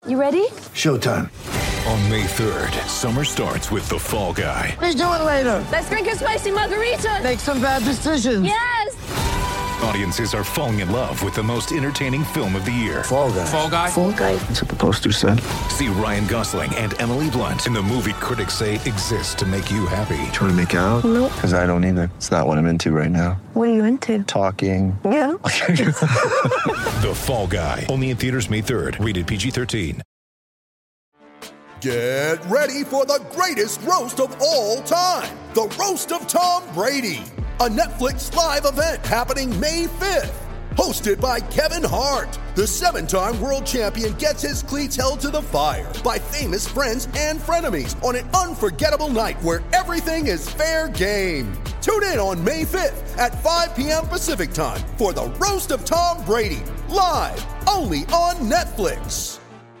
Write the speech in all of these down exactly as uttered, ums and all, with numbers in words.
You ready? Showtime. On May third, summer starts with The Fall Guy. Let's do it later. Let's drink a spicy margarita. Make some bad decisions. Yes! Audiences are falling in love with the most entertaining film of the year. Fall Guy. Fall Guy? Fall guy. That's what the poster said. See Ryan Gosling and Emily Blunt in the movie critics say exists to make you happy. Trying to make it out? Nope. Because I don't either. It's not what I'm into right now. What are you into? Talking. Yeah. The Fall Guy. Only in theaters May third. Rated P G thirteen. Get ready for the greatest roast of all time. The Roast of Tom Brady. A Netflix live event happening May fifth. Hosted by Kevin Hart. The seven-time world champion gets his cleats held to the fire by famous friends and frenemies on an unforgettable night where everything is fair game. Tune in on May fifth at five p.m. Pacific time for the Roast of Tom Brady. Live only on Netflix.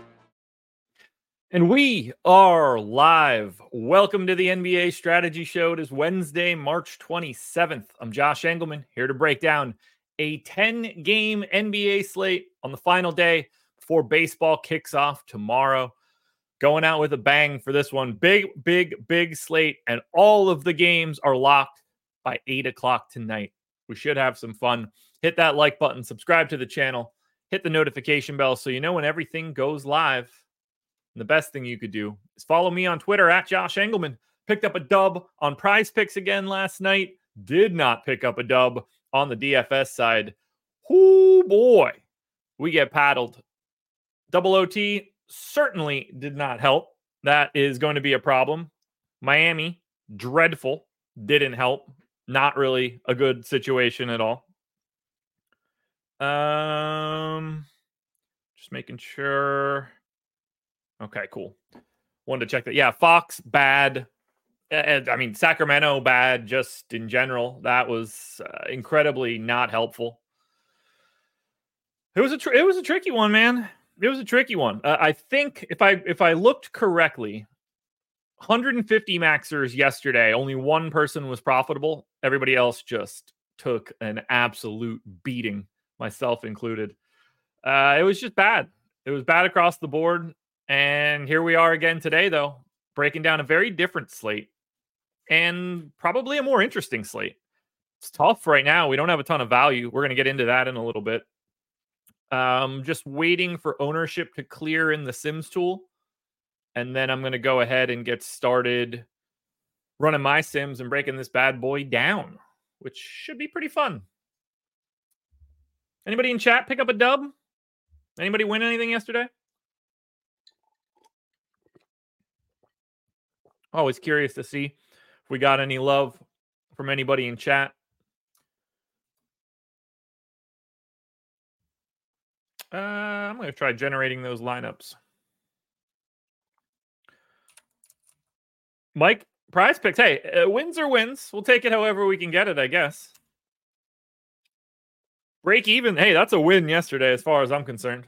And we are live. Welcome to the N B A Strategy Show. It is Wednesday, March twenty-seventh. I'm Josh Engelman, here to break down a ten-game N B A slate on the final day before baseball kicks off tomorrow. Going out with a bang for this one. Big, big, big slate, and all of the games are locked by eight o'clock tonight. We should have some fun. Hit that like button, subscribe to the channel, hit the notification bell so you know when everything goes live. And the best thing you could do is follow me on Twitter at Josh Engelman. Picked up a dub on Prize Picks again last night. Did not pick up a dub on the D F S side. Oh boy, we get paddled. Double O T certainly did not help. That is going to be a problem. Miami, dreadful. Didn't help. Not really a good situation at all. Um, just making sure. Okay, cool. Wanted to check that. Yeah, Fox, bad. Uh, I mean, Sacramento, bad just in general. That was uh, incredibly not helpful. It was a tr- it was a tricky one, man. It was a tricky one. Uh, I think if I if I looked correctly, one hundred fifty maxers yesterday, only one person was profitable. Everybody else just took an absolute beating, myself included. Uh, it was just bad. It was bad across the board. And here we are again today, though, breaking down a very different slate and probably a more interesting slate. It's tough right now. We don't have a ton of value. We're going to get into that in a little bit. Um, just waiting for ownership to clear in the Sims tool. And then I'm going to go ahead and get started running my Sims and breaking this bad boy down, which should be pretty fun. Anybody in chat pick up a dub? Anybody win anything yesterday? Always curious to see if we got any love from anybody in chat. Uh, I'm going to try generating those lineups. Mike, Prize Picks. Hey, uh, wins are wins. We'll take it however we can get it, I guess. Break even. Hey, that's a win yesterday as far as I'm concerned.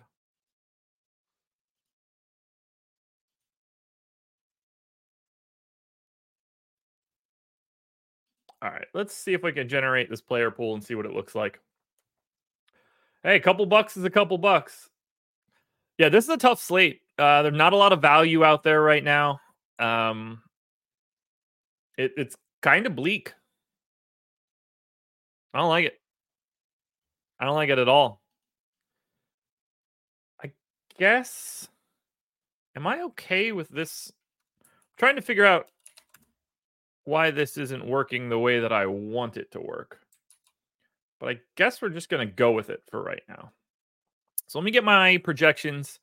All right, let's see if we can generate this player pool and see what it looks like. Hey, a couple bucks is a couple bucks. Yeah, this is a tough slate. Uh, there's not a lot of value out there right now. Um, it, it's kind of bleak. I don't like it. I don't like it at all. I guess, am I okay with this? I'm trying to figure out why this isn't working the way that I want it to work. But I guess we're just going to go with it for right now. So let me get my projections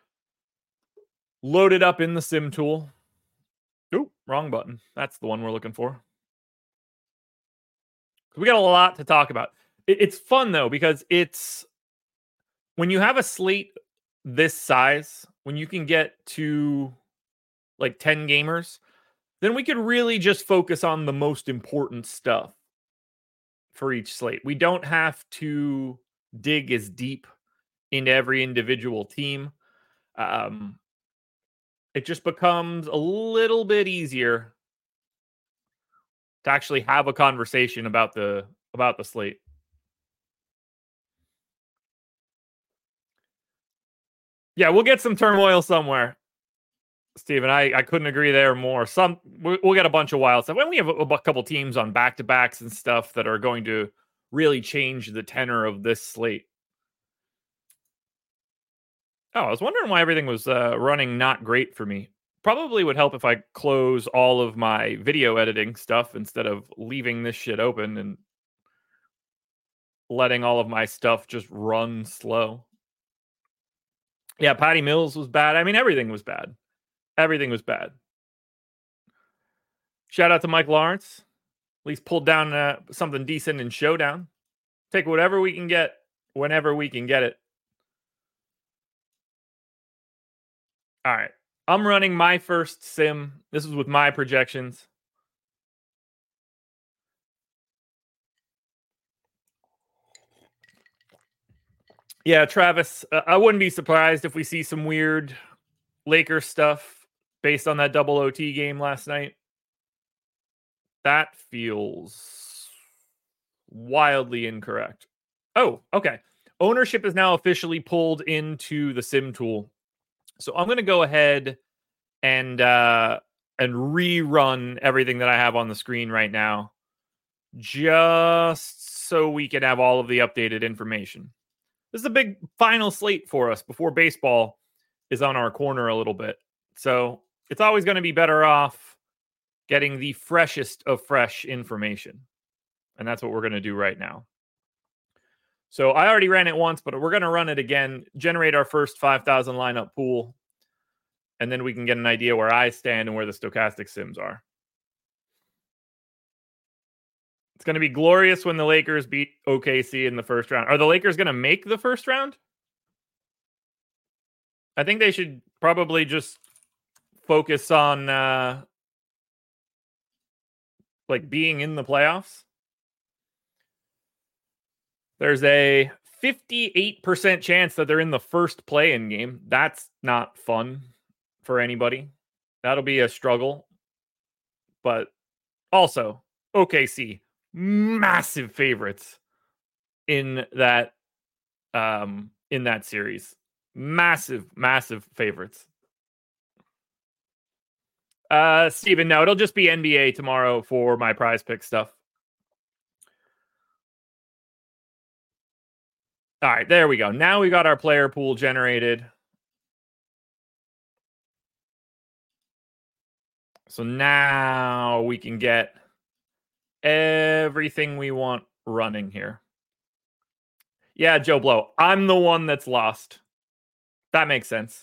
loaded up in the sim tool. Ooh, wrong button. That's the one we're looking for. We got a lot to talk about. It's fun, though, because it's when you have a slate this size, when you can get to like ten gamers, then we could really just focus on the most important stuff for each slate. We don't have to dig as deep into every individual team. Um, it just becomes a little bit easier to actually have a conversation about the about the slate. Yeah, we'll get some turmoil somewhere. Steven, I, I couldn't agree there more. Some we'll get a bunch of wild stuff. When we have a, a couple teams on back-to-backs and stuff that are going to really change the tenor of this slate. Oh, I was wondering why everything was uh, running not great for me. Probably would help if I close all of my video editing stuff instead of leaving this shit open and letting all of my stuff just run slow. Yeah, Patty Mills was bad. I mean, everything was bad. Everything was bad. Shout out to Mike Lawrence. At least pulled down uh, something decent in Showdown. Take whatever we can get whenever we can get it. All right. I'm running my first sim. This is with my projections. Yeah, Travis, uh, I wouldn't be surprised if we see some weird Lakers stuff based on that double O T game last night. That feels wildly incorrect. Oh, okay. Ownership is now officially pulled into the sim tool. So I'm going to go ahead and uh, and rerun everything that I have on the screen right now, just so we can have all of the updated information. This is a big final slate for us before baseball is on our corner a little bit. So it's always going to be better off getting the freshest of fresh information. And that's what we're going to do right now. So I already ran it once, but we're going to run it again, generate our first five thousand lineup pool, and then we can get an idea where I stand and where the stochastic sims are. It's going to be glorious when the Lakers beat O K C in the first round. Are the Lakers going to make the first round? I think they should probably just focus on uh, like being in the playoffs. There's a fifty-eight percent chance that they're in the first play-in game. That's not fun for anybody. That'll be a struggle. But also, O K C, massive favorites in that um, in that series. Massive, massive favorites. Uh, Steven, no, it'll just be N B A tomorrow for my prize pick stuff. All right, there we go. Now we got our player pool generated. So now we can get everything we want running here. Yeah, Joe Blow, I'm the one that's lost. That makes sense.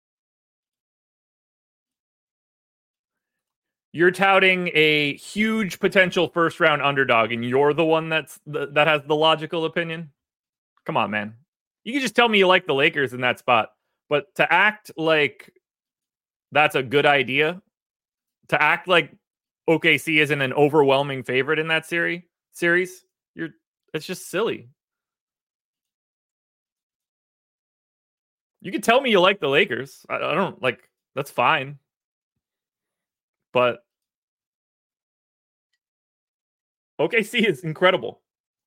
You're touting a huge potential first round underdog, and you're the one that's the, that has the logical opinion. Come on, man. You can just tell me you like the Lakers in that spot, but to act like that's a good idea, to act like O K C isn't an overwhelming favorite in that series, series, you're it's just silly. You can tell me you like the Lakers. I, I don't like that's fine. But O K C is incredible.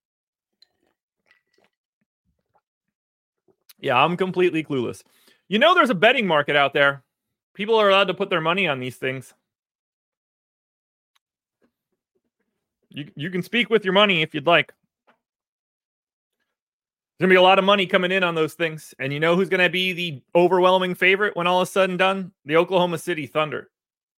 Yeah, I'm completely clueless. You know, there's a betting market out there. People are allowed to put their money on these things. You, you can speak with your money if you'd like. There's going to be a lot of money coming in on those things. And you know who's going to be the overwhelming favorite when all is said and done? The Oklahoma City Thunder.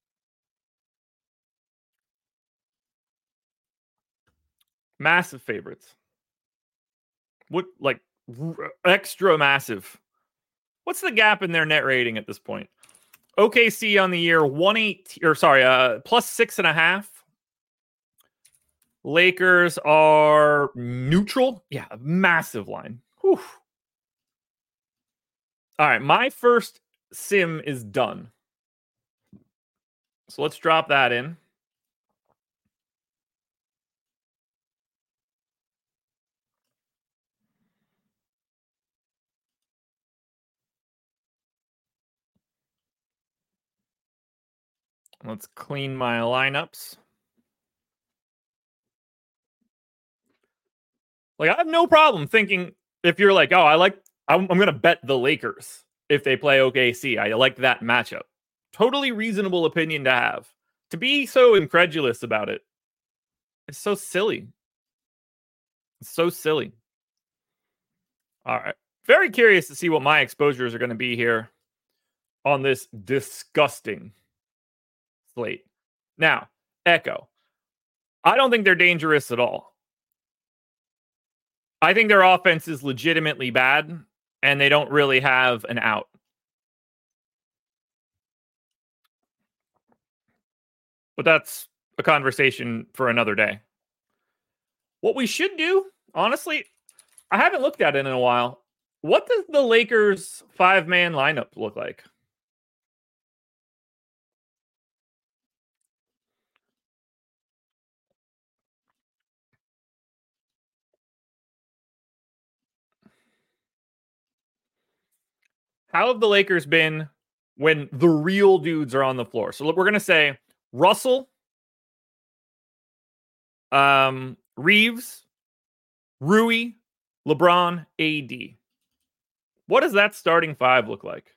Massive favorites. What, like, extra massive. What's the gap in their net rating at this point? O K C on the year one eight or sorry, uh, plus six and a half. Lakers are neutral. Yeah, massive line. Whew. All right, my first sim is done. So let's drop that in. Let's clean my lineups. Like, I have no problem thinking if you're like, oh, I like, I'm, I'm going to bet the Lakers if they play O K C. I like that matchup. Totally reasonable opinion to have. To be so incredulous about it, it's so silly. It's so silly. All right. Very curious to see what my exposures are going to be here on this disgusting slate. Now, Echo. I don't think they're dangerous at all. I think their offense is legitimately bad, and they don't really have an out. But that's a conversation for another day. What we should do, honestly, I haven't looked at it in a while. What does the Lakers five-man lineup look like? How have the Lakers been when the real dudes are on the floor? So we're going to say Russell, um, Reeves, Rui, LeBron, A D. What does that starting five look like?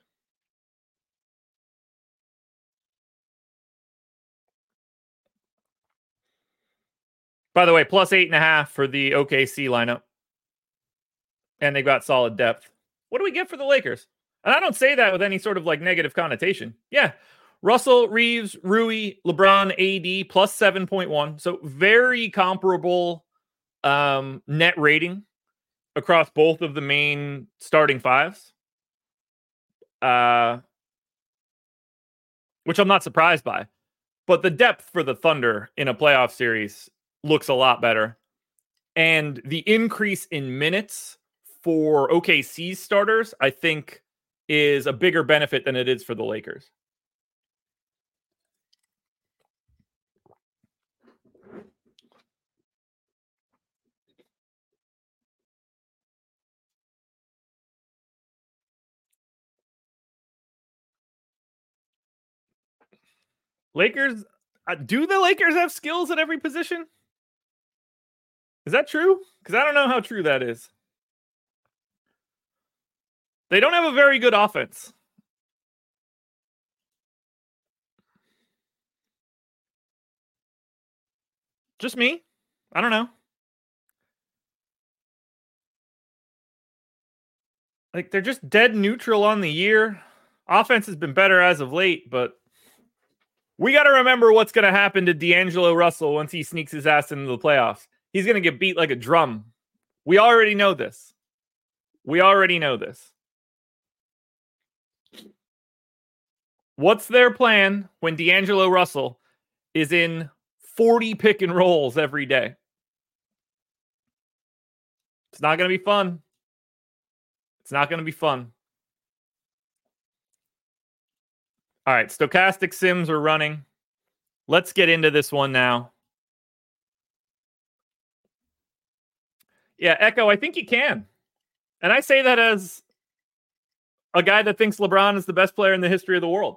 By the way, plus eight and a half for the O K C lineup. And they've got solid depth. What do we get for the Lakers? And I don't say that with any sort of like negative connotation. Yeah. Russell, Reeves, Rui, LeBron, A D, plus seven point one. So very comparable um, net rating across both of the main starting fives. Uh, which I'm not surprised by. But the depth for the Thunder in a playoff series looks a lot better. And the increase in minutes for O K C's starters, I think, is a bigger benefit than it is for the Lakers. Lakers, uh, do the Lakers have skills at every position? Is that true? Because I don't know how true that is. They don't have a very good offense. Just me? I don't know. Like, they're just dead neutral on the year. Offense has been better as of late, but we got to remember what's going to happen to D'Angelo Russell once he sneaks his ass into the playoffs. He's going to get beat like a drum. We already know this. We already know this. What's their plan when D'Angelo Russell is in forty pick and rolls every day? It's not going to be fun. It's not going to be fun. All right, stochastic sims are running. Let's get into this one now. Yeah, Echo, I think you can. And I say that as a guy that thinks LeBron is the best player in the history of the world.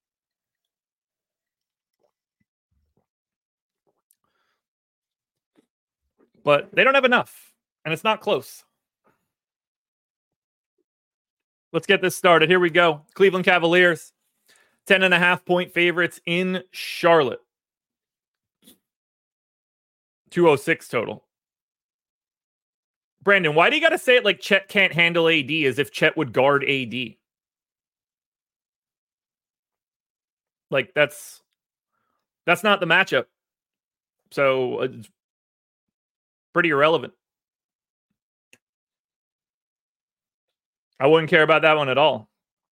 But they don't have enough, and it's not close. Let's get this started. Here we go. Cleveland Cavaliers, ten and a half point favorites in Charlotte. two oh six total. Brandon, why do you got to say it like Chet can't handle A D as if Chet would guard A D? Like, that's that's not the matchup. So it's pretty irrelevant. I wouldn't care about that one at all.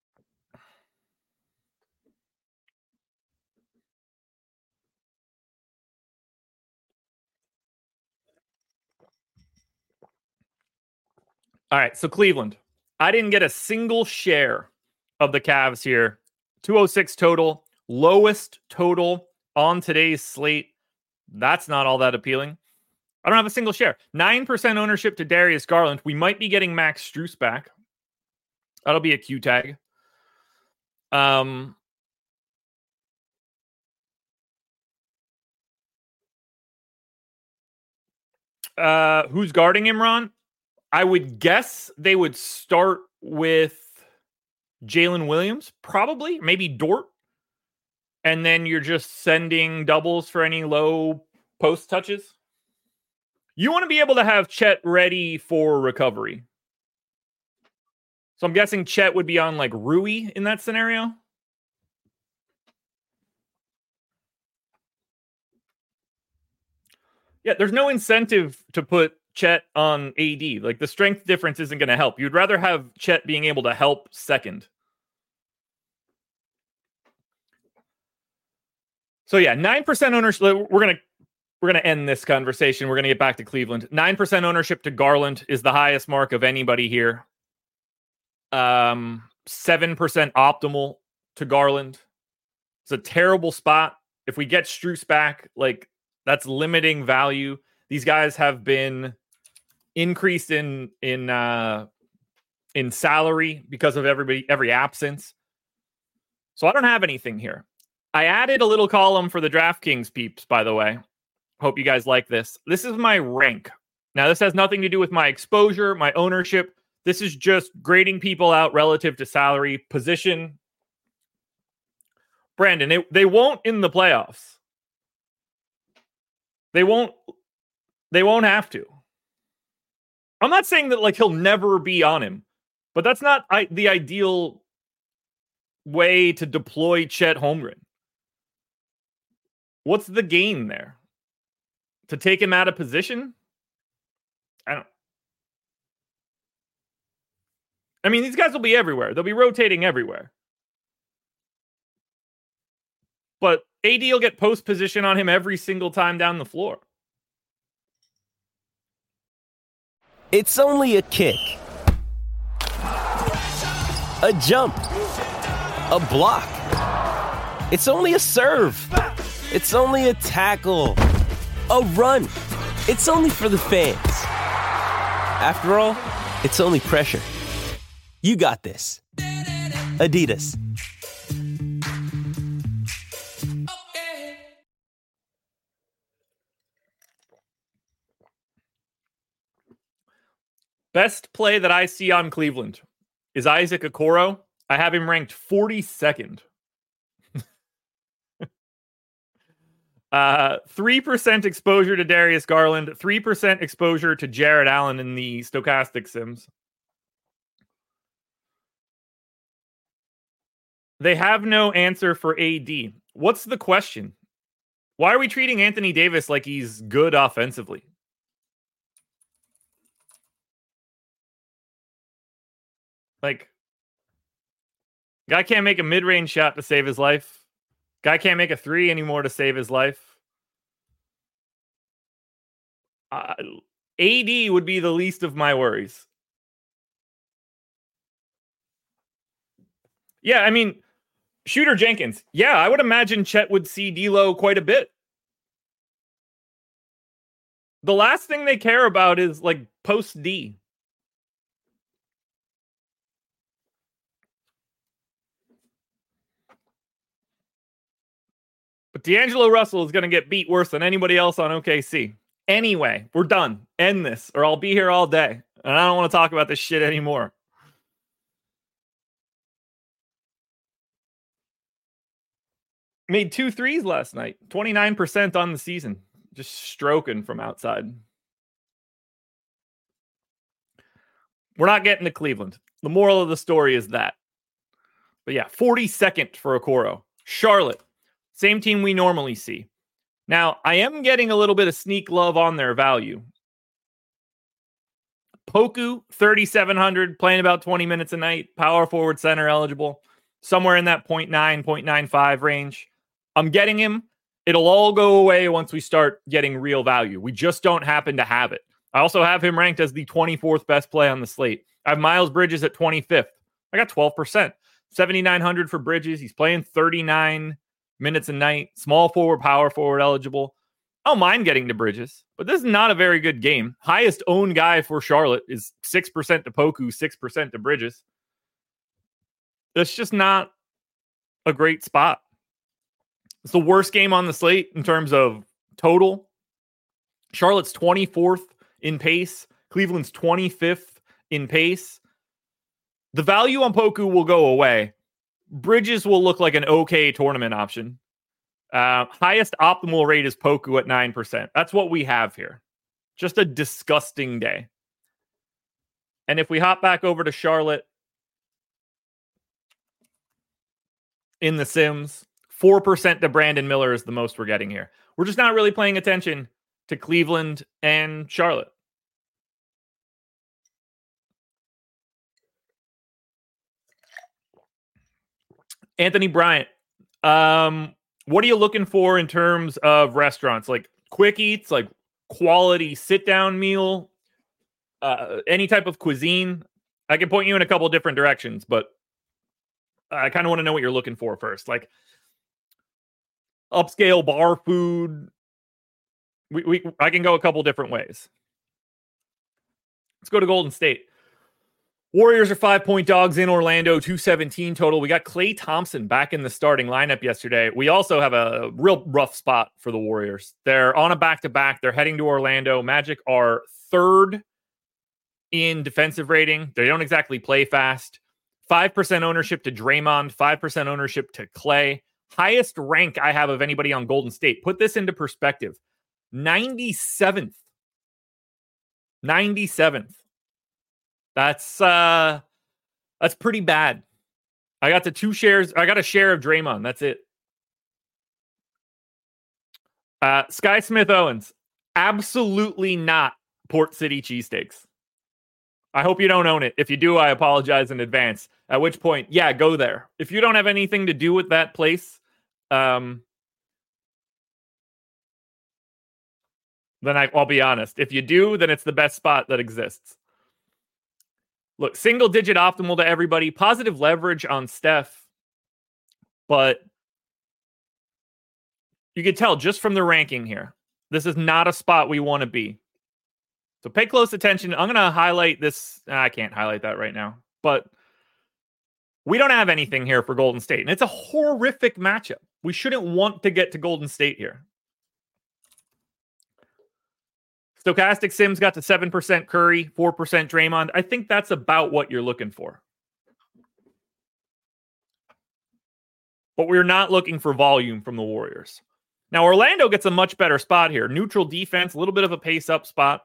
All right, so Cleveland. I didn't get a single share of the Cavs here. two oh six total, lowest total on today's slate. That's not all that appealing. I don't have a single share. nine percent ownership to Darius Garland. We might be getting Max Strus back. That'll be a Q tag. Um, uh, who's guarding him, Ron? I would guess they would start with Jalen Williams, probably, maybe Dort. And then you're just sending doubles for any low post touches. You want to be able to have Chet ready for recovery. So I'm guessing Chet would be on like Rui in that scenario. Yeah, there's no incentive to put Chet on A D. Like the strength difference isn't going to help. You'd rather have Chet being able to help second. So yeah, nine percent ownership. We're going to we're going to end this conversation. We're going to get back to Cleveland. nine percent ownership to Garland is the highest mark of anybody here. Um, seven percent optimal to Garland. It's a terrible spot. If we get Strus back, like that's limiting value. These guys have been increased in in uh, in salary because of everybody every absence. So I don't have anything here. I added a little column for the DraftKings peeps, by the way. Hope you guys like this. This is my rank. Now, this has nothing to do with my exposure, my ownership. This is just grading people out relative to salary, position. Brandon, it, they won't in the playoffs. They won't. They won't have to. I'm not saying that like he'll never be on him, but that's not I, the ideal way to deploy Chet Holmgren. What's the gain there? To take him out of position? I don't. I mean, these guys will be everywhere. They'll be rotating everywhere. But A D will get post position on him every single time down the floor. It's only a kick. A jump. A block. It's only a serve. It's only a tackle. A run. It's only for the fans. After all, it's only pressure. You got this. Adidas. Best play that I see on Cleveland is Isaac Okoro. I have him ranked forty-second. uh, three percent exposure to Darius Garland, three percent exposure to Jared Allen in the stochastic sims. They have no answer for A D. What's the question? Why are we treating Anthony Davis like he's good offensively? Like, guy can't make a mid-range shot to save his life. Guy can't make a three anymore to save his life. Uh, A D would be the least of my worries. Yeah, I mean, Shooter Jenkins. Yeah, I would imagine Chet would see D'Lo quite a bit. The last thing they care about is like post D. But D'Angelo Russell is going to get beat worse than anybody else on O K C. Anyway, we're done. End this, or I'll be here all day. And I don't want to talk about this shit anymore. Made two threes last night. twenty-nine percent on the season. Just stroking from outside. We're not getting to Cleveland. The moral of the story is that. But yeah, forty-second for Okoro. Charlotte. Same team we normally see. Now, I am getting a little bit of sneak love on their value. Poku, thirty-seven hundred, playing about twenty minutes a night. Power forward, center eligible. Somewhere in that zero point nine, zero point nine five range. I'm getting him. It'll all go away once we start getting real value. We just don't happen to have it. I also have him ranked as the twenty-fourth best play on the slate. I have Miles Bridges at twenty-fifth. I got twelve percent. seventy-nine hundred for Bridges. He's playing thirty-nine minutes a night. Small forward, power forward eligible. I don't mind getting to Bridges, but this is not a very good game. Highest owned guy for Charlotte is six percent to Poku, six percent to Bridges. That's just not a great spot. It's the worst game on the slate in terms of total. Charlotte's twenty-fourth in pace. Cleveland's twenty-fifth in pace. The value on Poku will go away. Bridges will look like an okay tournament option. Uh, highest optimal rate is Poku at nine percent. That's what we have here. Just a disgusting day. And if we hop back over to Charlotte in the Sims, four percent to Brandon Miller is the most we're getting here. We're just not really paying attention to Cleveland and Charlotte. Anthony Bryant, um, what are you looking for in terms of restaurants? Like quick eats, like quality sit-down meal, uh, any type of cuisine? I can point you in a couple different directions, but I kind of want to know what you're looking for first. Like upscale bar food. We, we I can go a couple different ways. Let's go to Golden State. Warriors are five-point dogs in Orlando, two seventeen total. We got Klay Thompson back in the starting lineup yesterday. We also have a real rough spot for the Warriors. They're on a back-to-back. They're heading to Orlando. Magic are third in defensive rating. They don't exactly play fast. five percent ownership to Draymond, five percent ownership to Klay. Highest rank I have of anybody on Golden State. Put this into perspective. ninety-seventh. ninety-seventh. That's uh, that's pretty bad. I got the two shares. I got a share of Draymond. That's it. Uh, Sky Smith Owens, absolutely not Port City cheesesteaks. I hope you don't own it. If you do, I apologize in advance. At which point, yeah, go there. If you don't have anything to do with that place, um, then I, I'll be honest. If you do, then it's the best spot that exists. Look, single digit optimal to everybody. Positive leverage on Steph. But you can tell just from the ranking here, this is not a spot we want to be. So pay close attention. I'm going to highlight this. I can't highlight that right now. But we don't have anything here for Golden State. And it's a horrific matchup. We shouldn't want to get to Golden State here. Stochastic Sims got to seven percent Curry, four percent Draymond. I think that's about what you're looking for. But we're not looking for volume from the Warriors. Now, Orlando gets a much better spot here. Neutral defense, a little bit of a pace-up spot.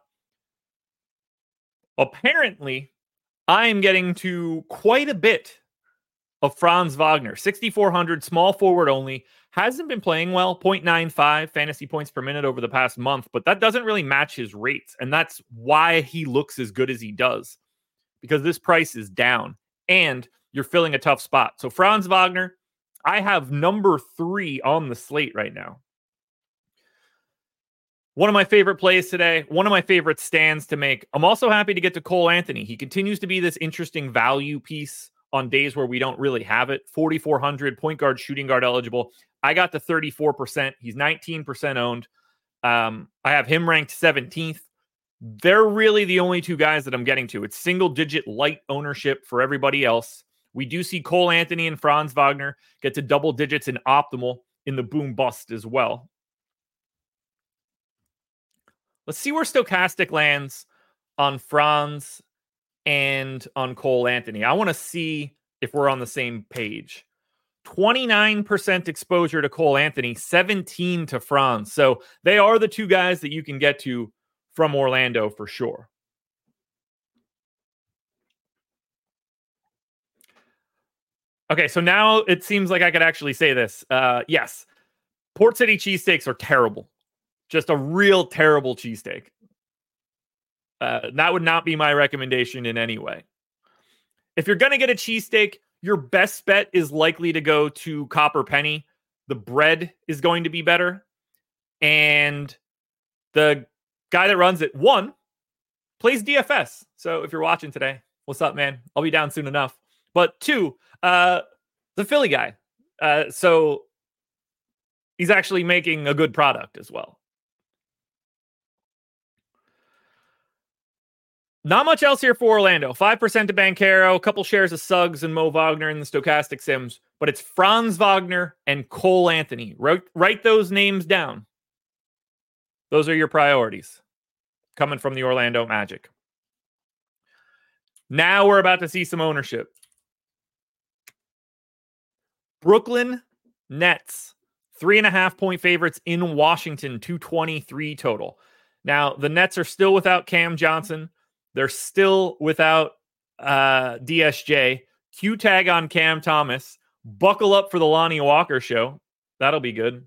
Apparently, I am getting to quite a bit of Franz Wagner. sixty-four hundred, small forward only. Hasn't been playing well, zero point nine five fantasy points per minute over the past month, but that doesn't really match his rates. And that's why he looks as good as he does, because this price is down and you're filling a tough spot. So Franz Wagner, I have number three on the slate right now. One of my favorite plays today, one of my favorite stands to make. I'm also happy to get to Cole Anthony. He continues to be this interesting value piece on days where we don't really have it. forty-four hundred, point guard, shooting guard eligible. I got to thirty-four percent. He's nineteen percent owned. Um, I have him ranked seventeenth. They're really the only two guys that I'm getting to. It's single-digit light ownership for everybody else. We do see Cole Anthony and Franz Wagner get to double digits in optimal in the boom bust as well. Let's see where Stochastic lands on Franz and on Cole Anthony. I want to see if we're on the same page. twenty-nine percent exposure to Cole Anthony, seventeen to Franz. So they are the two guys that you can get to from Orlando for sure. Okay, so now it seems like I could actually say this. Uh, yes, Port City cheesesteaks are terrible. Just a real terrible cheesesteak. Uh, that would not be my recommendation in any way. If you're going to get a cheesesteak, your best bet is likely to go to Copper Penny. The bread is going to be better. And the guy that runs it, one, plays D F S. So if you're watching today, what's up, man? I'll be down soon enough. But two, uh, the Philly guy. Uh, so he's actually making a good product as well. Not much else here for Orlando. five percent to Banchero, a couple shares of Suggs and Mo Wagner in the Stochastic Sims, but it's Franz Wagner and Cole Anthony. Write, write those names down. Those are your priorities coming from the Orlando Magic. Now we're about to see some ownership. Brooklyn Nets, three and a half point favorites in Washington, two twenty-three total. Now, the Nets are still without Cam Johnson. They're still without uh, D S J. Q tag on Cam Thomas. Buckle up for the Lonnie Walker show. That'll be good.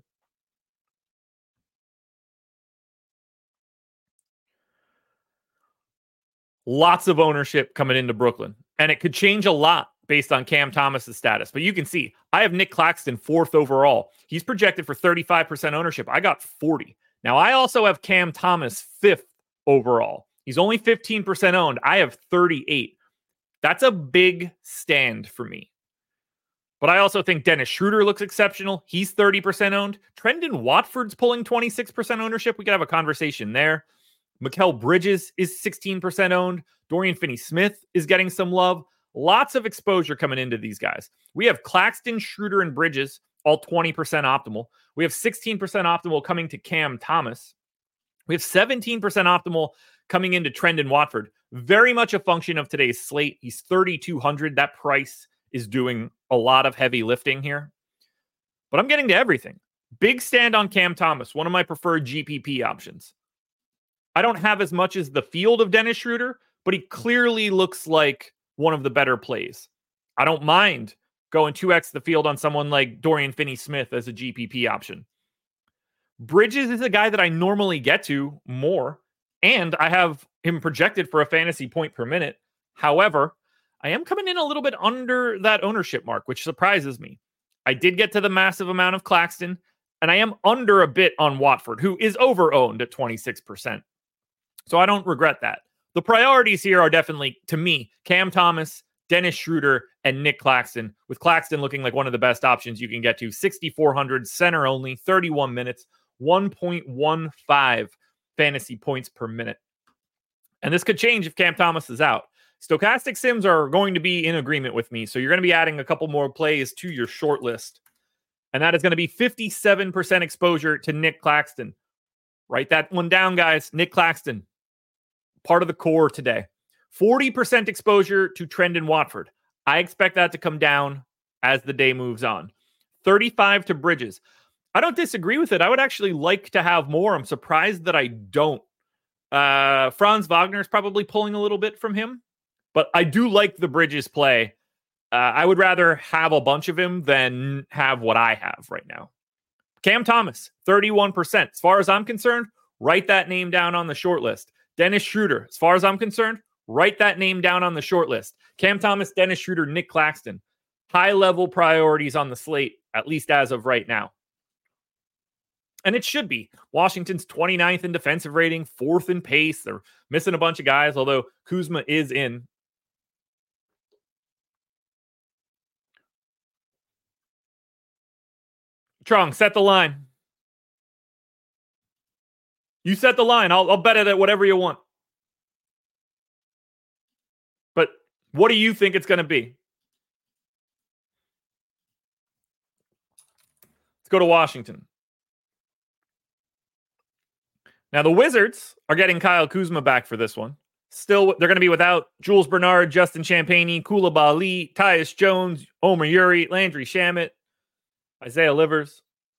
Lots of ownership coming into Brooklyn. And it could change a lot based on Cam Thomas's status. But you can see, I have Nick Claxton fourth overall. He's projected for thirty-five percent ownership. I got forty. Now, I also have Cam Thomas fifth overall. He's only fifteen percent owned. I have thirty-eight. That's a big stand for me. But I also think Dennis Schroeder looks exceptional. He's thirty percent owned. Trendon Watford's pulling twenty-six percent ownership. We could have a conversation there. Mikal Bridges is sixteen percent owned. Dorian Finney-Smith is getting some love. Lots of exposure coming into these guys. We have Claxton, Schroeder, and Bridges, all twenty percent optimal. We have sixteen percent optimal coming to Cam Thomas. We have seventeen percent optimal coming into Trendon Watford. Very much a function of today's slate. He's thirty-two hundred. That price is doing a lot of heavy lifting here. But I'm getting to everything. Big stand on Cam Thomas, one of my preferred G P P options. I don't have as much as the field of Dennis Schroeder, but he clearly looks like one of the better plays. I don't mind going two x the field on someone like Dorian Finney-Smith as a G P P option. Bridges is a guy that I normally get to more, and I have him projected for a fantasy point per minute. However, I am coming in a little bit under that ownership mark, which surprises me. I did get to the massive amount of Claxton, and I am under a bit on Watford, who is over-owned at twenty-six percent. So I don't regret that. The priorities here are definitely, to me, Cam Thomas, Dennis Schroeder, and Nick Claxton, with Claxton looking like one of the best options you can get to. sixty-four hundred, center only, thirty-one minutes, one point one five fantasy points per minute. And this could change if Cam Thomas is out. Stochastic Sims are going to be in agreement with me, so you're going to be adding a couple more plays to your short list. And that is going to be fifty-seven percent exposure to Nick Claxton. Write that one down, guys. Nick Claxton, part of the core today. forty percent exposure to Trendon Watford. I expect that to come down as the day moves on. thirty-five to Bridges. I don't disagree with it. I would actually like to have more. I'm surprised that I don't. Uh, Franz Wagner is probably pulling a little bit from him, but I do like the Bridges play. Uh, I would rather have a bunch of him than have what I have right now. Cam Thomas, thirty-one percent. As far as I'm concerned, write that name down on the short list. Dennis Schroeder, as far as I'm concerned, write that name down on the short list. Cam Thomas, Dennis Schroeder, Nick Claxton. High-level priorities on the slate, at least as of right now. And it should be. Washington's twenty-ninth in defensive rating, fourth in pace. They're missing a bunch of guys, although Kuzma is in. Trong, set the line. You set the line. I'll, I'll bet it at whatever you want. But what do you think it's going to be? Let's go to Washington. Now, the Wizards are getting Kyle Kuzma back for this one. Still, they're going to be without Jules Bernard, Justin Champagnie, Koulibaly, Tyus Jones, Omer Yuri, Landry Shamet, Isaiah Livers.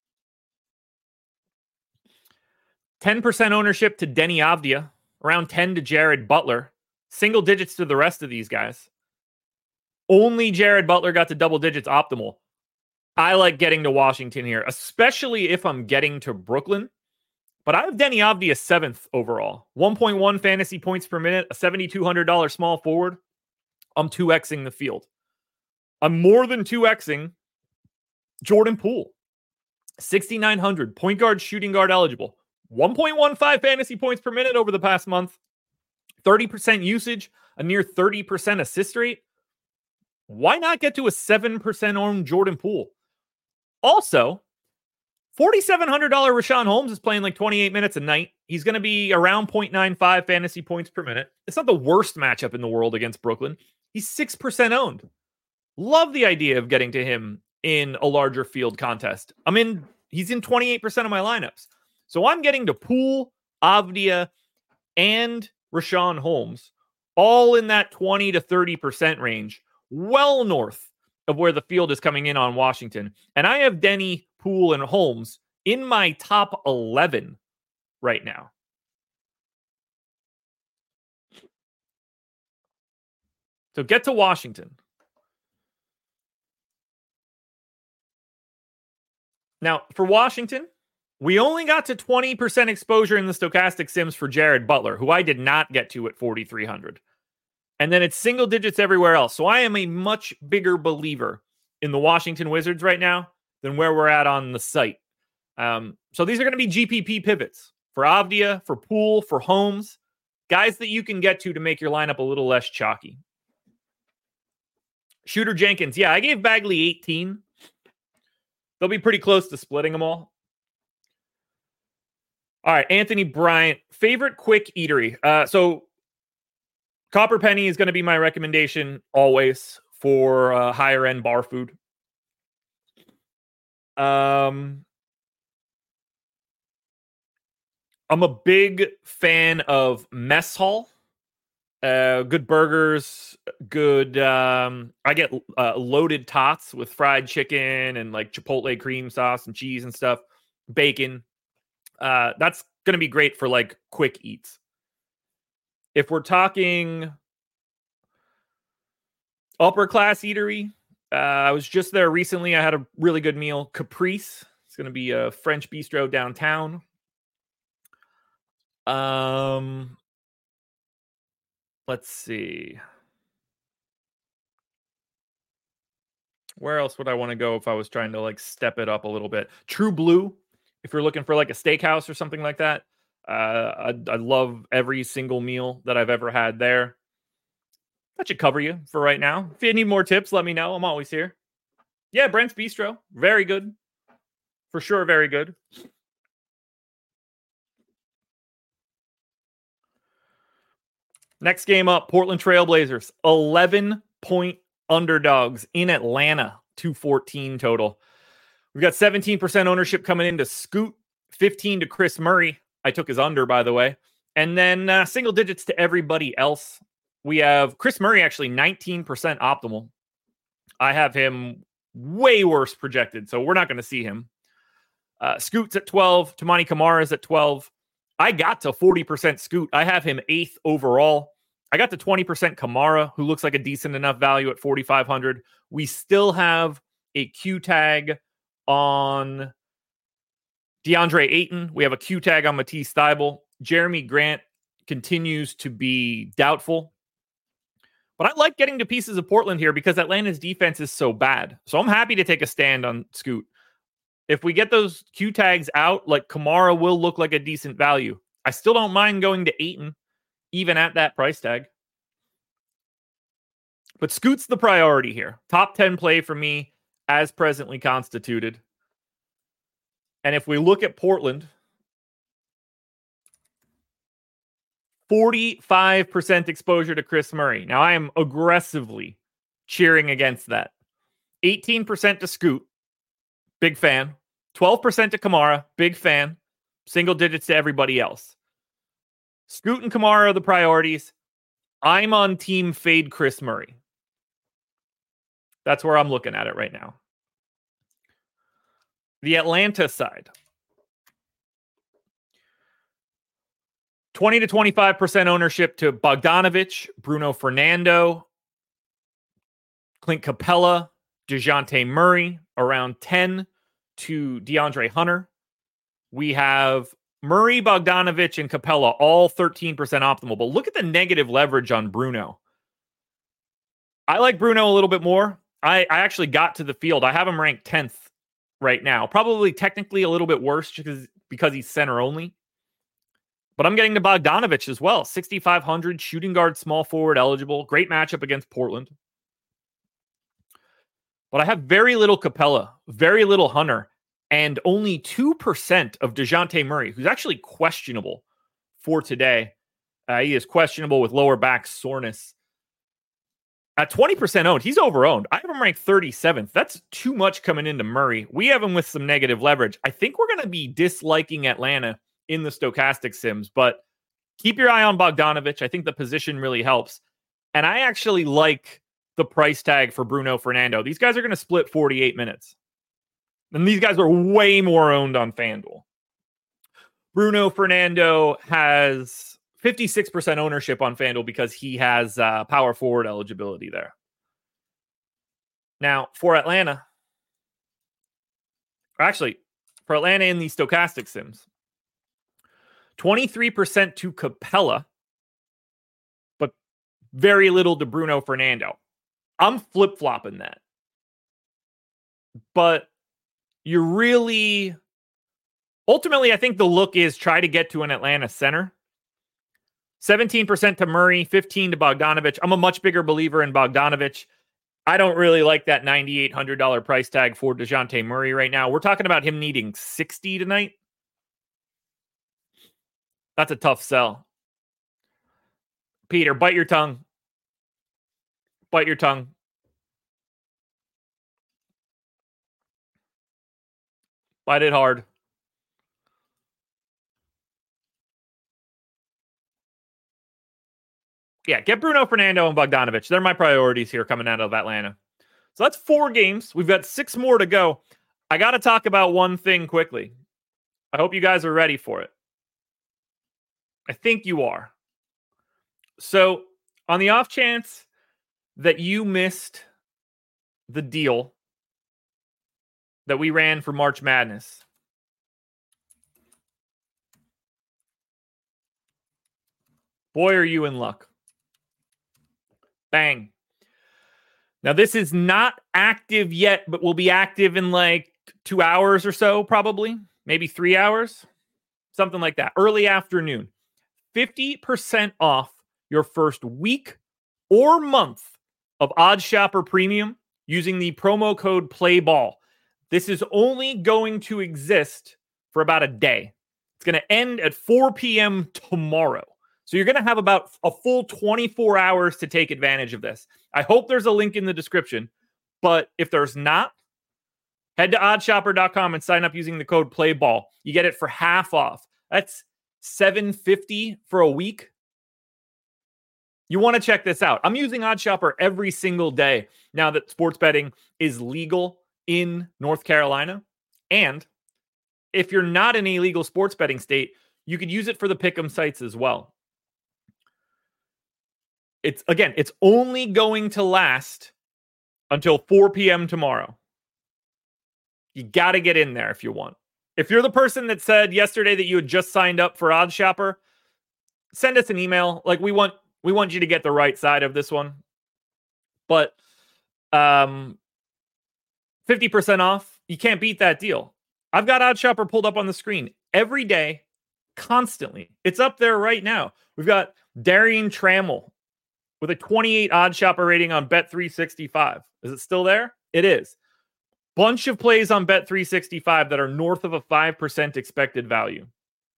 ten percent ownership to Denny Avdia. Around ten to Jared Butler. Single digits to the rest of these guys. Only Jared Butler got to double digits optimal. I like getting to Washington here, especially if I'm getting to Brooklyn. But I have Denny Avdia seventh overall. one point one fantasy points per minute, a seven thousand two hundred dollars small forward. I'm two xing the field. I'm more than two xing Jordan Poole. sixty-nine hundred, point guard, shooting guard eligible. one point one five fantasy points per minute over the past month. thirty percent usage, a near thirty percent assist rate. Why not get to a seven percent owned Jordan Poole? Also, four thousand seven hundred dollars Rashawn Holmes is playing like twenty-eight minutes a night. He's going to be around zero point nine five fantasy points per minute. It's not the worst matchup in the world against Brooklyn. He's six percent owned. Love the idea of getting to him in a larger field contest. I'm in, he's in twenty-eight percent of my lineups. So I'm getting to Poole, Avdia, and Rashawn Holmes all in that twenty to thirty percent range, well north of where the field is coming in on Washington. And I have Denny, Poole, and Holmes in my top eleven right now. So get to Washington. Now, for Washington, we only got to twenty percent exposure in the stochastic sims for Jared Butler, who I did not get to at forty-three hundred. And then it's single digits everywhere else. So I am a much bigger believer in the Washington Wizards right now than where we're at on the site. Um, so these are going to be G P P pivots for Avdia, for Poole, for Holmes, guys that you can get to to make your lineup a little less chalky. Shooter Jenkins. Yeah, I gave Bagley eighteen. They'll be pretty close to splitting them all. All right, Anthony Bryant, favorite quick eatery. Uh, so Copper Penny is going to be my recommendation always for uh, higher end bar food. Um, I'm a big fan of Mess Hall. Uh, good burgers, good. Um, I get uh, loaded tots with fried chicken and like Chipotle cream sauce and cheese and stuff, bacon. Uh, that's going to be great for like quick eats. If we're talking upper class eatery, uh, I was just there recently. I had a really good meal. Caprice. It's going to be a French bistro downtown. Um, let's see. Where else would I want to go if I was trying to like step it up a little bit? True Blue. If you're looking for like a steakhouse or something like that, uh, I, I love every single meal that I've ever had there. That should cover you for right now. If you need more tips, let me know. I'm always here. Yeah, Brent's Bistro. Very good. For sure, very good. Next game up, Portland Trailblazers. eleven-point underdogs in Atlanta. two fourteen total. We've got seventeen percent ownership coming into Scoot, fifteen to Chris Murray. I took his under, by the way. And then uh, single digits to everybody else. We have Chris Murray actually nineteen percent optimal. I have him way worse projected, so we're not going to see him. Uh, Scoot's at twelve. Tamani Kamara's at twelve. I got to forty percent Scoot. I have him eighth overall. I got to twenty percent Kamara, who looks like a decent enough value at forty-five hundred. We still have a Q tag on DeAndre Ayton. We have a Q tag on Matisse Thybulle. Jeremy Grant continues to be doubtful. But I like getting to pieces of Portland here because Atlanta's defense is so bad. So I'm happy to take a stand on Scoot. If we get those Q tags out, like Kamara will look like a decent value. I still don't mind going to Ayton, even at that price tag. But Scoot's the priority here. Top ten play for me as presently constituted. And if we look at Portland, forty-five percent exposure to Chris Murray. Now, I am aggressively cheering against that. eighteen percent to Scoot. Big fan. twelve percent to Kamara. Big fan. Single digits to everybody else. Scoot and Kamara are the priorities. I'm on team fade Chris Murray. That's where I'm looking at it right now. The Atlanta side. twenty to twenty-five percent ownership to Bogdanovich, Bruno Fernando, Clint Capella, DeJounte Murray, around ten to DeAndre Hunter. We have Murray, Bogdanovich, and Capella, all thirteen percent optimal. But look at the negative leverage on Bruno. I like Bruno a little bit more. I, I actually got to the field. I have him ranked tenth right now. Probably technically a little bit worse because, because he's center only. But I'm getting to Bogdanovich as well. sixty-five hundred, shooting guard, small forward eligible. Great matchup against Portland. But I have very little Capella, very little Hunter, and only two percent of DeJounte Murray, who's actually questionable for today. Uh, he is questionable with lower back soreness. At twenty percent owned, he's over-owned. I have him ranked thirty-seventh. That's too much coming into Murray. We have him with some negative leverage. I think we're going to be disliking Atlanta in the stochastic sims, but keep your eye on Bogdanovich. I think the position really helps. And I actually like the price tag for Bruno Fernando. These guys are going to split forty-eight minutes. And these guys are way more owned on FanDuel. Bruno Fernando has fifty-six percent ownership on FanDuel because he has uh, power forward eligibility there. Now, for Atlanta, or actually, for Atlanta in the stochastic sims, twenty-three percent to Capella, but very little to Bruno Fernando. I'm flip-flopping that. But you're really... Ultimately, I think the look is try to get to an Atlanta center. seventeen percent to Murray, fifteen to Bogdanovic. I'm a much bigger believer in Bogdanovic. I don't really like that nine thousand eight hundred dollars price tag for DeJounte Murray right now. We're talking about him needing sixty tonight. That's a tough sell. Peter, bite your tongue. Bite your tongue. Bite it hard. Yeah, get Bruno Fernando and Bogdanovic. They're my priorities here coming out of Atlanta. So that's four games. We've got six more to go. I got to talk about one thing quickly. I hope you guys are ready for it. I think you are. So on the off chance that you missed the deal that we ran for March Madness, boy, are you in luck. Bang. Now, this is not active yet, but will be active in like two hours or so, probably. Maybe three hours. Something like that. Early afternoon. fifty percent off your first week or month of OddsShopper Premium using the promo code PLAYBALL. This is only going to exist for about a day. It's going to end at four p.m. tomorrow. So you're going to have about a full twenty-four hours to take advantage of this. I hope there's a link in the description, but if there's not, head to odd shopper dot com and sign up using the code PLAYBALL. You get it for half off. That's seven hundred fifty dollars for a week. You want to check this out. I'm using OddsShopper every single day now that sports betting is legal in North Carolina. And if you're not in a legal sports betting state, you could use it for the pick'em sites as well. It's again, it's only going to last until four p.m. tomorrow. You got to get in there if you want. If you're the person that said yesterday that you had just signed up for OddsShopper, send us an email. Like we want, we want you to get the right side of this one. But um, fifty percent off, you can't beat that deal. I've got OddsShopper pulled up on the screen every day, constantly. It's up there right now. We've got Darian Trammell with a twenty-eight OddsShopper rating on Bet three sixty-five. Is it still there? It is. Bunch of plays on Bet three sixty-five that are north of a five percent expected value.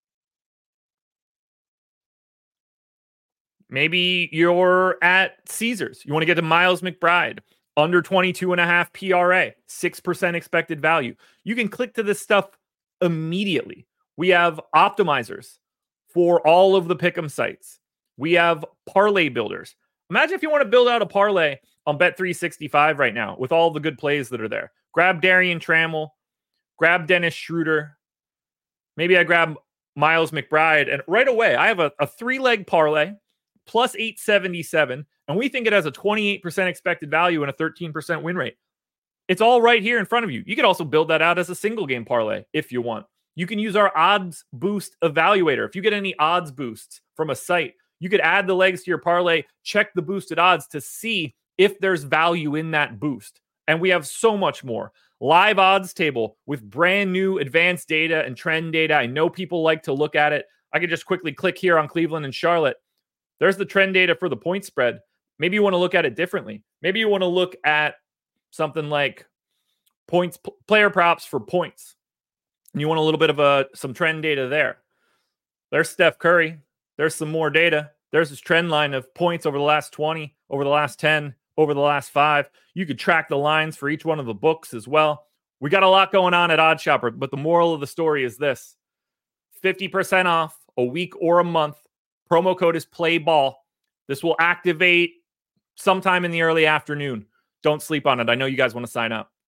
Maybe you're at Caesars. You want to get to Miles McBride. Under twenty-two and a half P R A. six percent expected value. You can click to this stuff immediately. We have optimizers for all of the pick'em sites. We have parlay builders. Imagine if you want to build out a parlay on Bet three sixty-five right now with all the good plays that are there. Grab Darian Trammell. Grab Dennis Schroeder. Maybe I grab Miles McBride. And right away, I have a, a three-leg parlay plus eight seventy-seven. And we think it has a twenty-eight percent expected value and a thirteen percent win rate. It's all right here in front of you. You could also build that out as a single game parlay if you want. You can use our odds boost evaluator. If you get any odds boosts from a site, you could add the legs to your parlay, check the boosted odds to see if there's value in that boost. And we have so much more. Live odds table with brand new advanced data and trend data. I know people like to look at it. I could just quickly click here on Cleveland and Charlotte. There's the trend data for the point spread. Maybe you want to look at it differently. Maybe you want to look at something like points, p- player props for points. And you want a little bit of a some trend data there. There's Steph Curry. There's some more data. There's this trend line of points over the last twenty, over the last ten, over the last five. You could track the lines for each one of the books as well. We got a lot going on at OddsShopper, but the moral of the story is this. fifty percent off a week or a month. Promo code is PLAYBALL. This will activate sometime in the early afternoon. Don't sleep on it. I know you guys want to sign up.